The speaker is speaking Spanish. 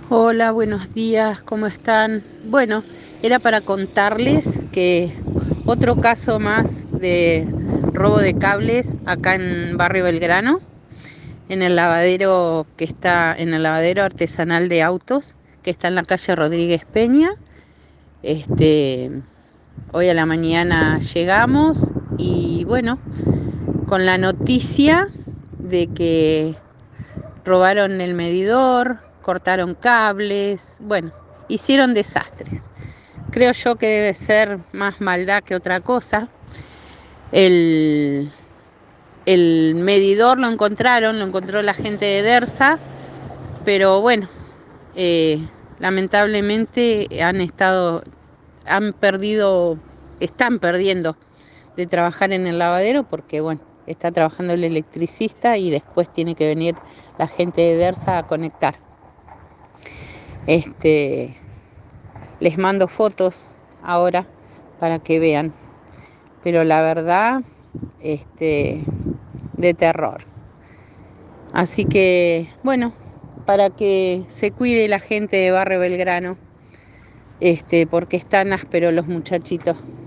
Hola, buenos días, ¿cómo están? Bueno, era para contarles que otro caso más de robo de cables acá en Barrio Belgrano, en el lavadero que está en el lavadero artesanal de autos, que está en la calle Rodríguez Peña. Este, Hoy a la mañana llegamos y bueno, con la noticia de que robaron el medidor, cortaron cables, bueno, hicieron desastres. Creo yo que debe ser más maldad que otra cosa. El, el medidor lo encontró la gente de DERSA, pero bueno, eh, lamentablemente han perdido, están perdiendo de trabajar en el lavadero porque bueno, está trabajando el electricista y después tiene que venir la gente de DERSA a conectar. Este, Les mando fotos ahora para que vean, pero la verdad, este, de terror. Así que, bueno, para que se cuide la gente de Barrio Belgrano, porque están ásperos los muchachitos.